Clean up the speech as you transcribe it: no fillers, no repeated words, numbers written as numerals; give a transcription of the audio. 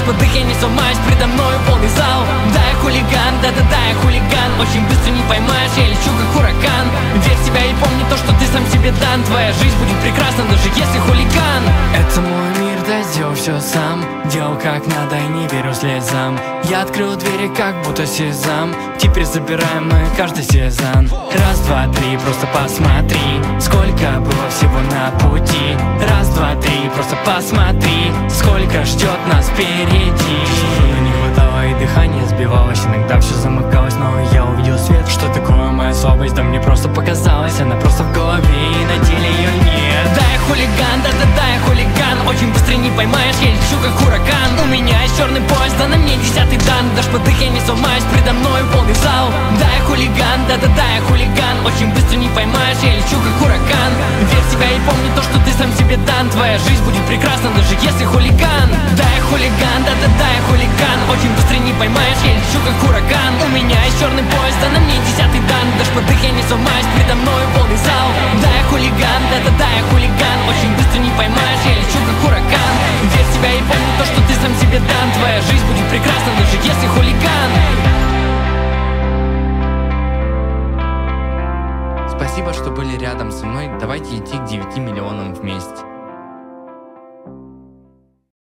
Дашь подых, я не сломаюсь, предо мною полный зал. Да, я хулиган, да-да-да, я хулиган. Очень быстро не поймаешь, я лечу как ураган. Верь в себя и помни то, что ты сам себе дан. Твоя жизнь будет прекрасна, даже если хулиган. Это мой мир, да, сделал все сам. Делал как надо и не верю слезам. Я открыл двери, как будто сезам. Теперь забираем мы каждый сезон. Раз, два, три, просто посмотри, сколько было всего на пути. Раз, два, три, просто посмотри, сколько ждет нас впереди. Не хватало и дыхание сбивалось, иногда все замыкалось, но я увидел свет. Что такое моя слабость? Да мне просто показалось, она просто в голове, и на деле ее нет. Да, я хулиган, да-да-да, я хулиган. Очень быстро не поймаешь, я лечу как ураган. У меня есть черный пояс, да на мне 10-й дан. Дашь подых, я не сломаюсь, предо мною полный зал. Да, я хулиган, да-да-да, я хулиган. Очень быстро не поймаешь, я лечу как ураган. Верь в себя и помни то, что ты сам себе дан. Твоя жизнь будет прекрасна, даже если хулиган. Да, я хулиган, да-да-да, я хулиган. Очень быстро не поймаешь, я лечу как ураган. У меня есть черный пояс, да на мне 10-й дан. Дашь подых, я не сломаюсь, предо мною полный зал. Да, я хулиган, да-да-да, я хулиган. Очень быстро не поймаешь, я лечу как ураган. Верь в себя и помни то, что ты сам себе дан. Твоя жизнь будет прекрасна, даже если хулиган. Спасибо, что были рядом со мной. Давайте идти к 9 миллионам вместе.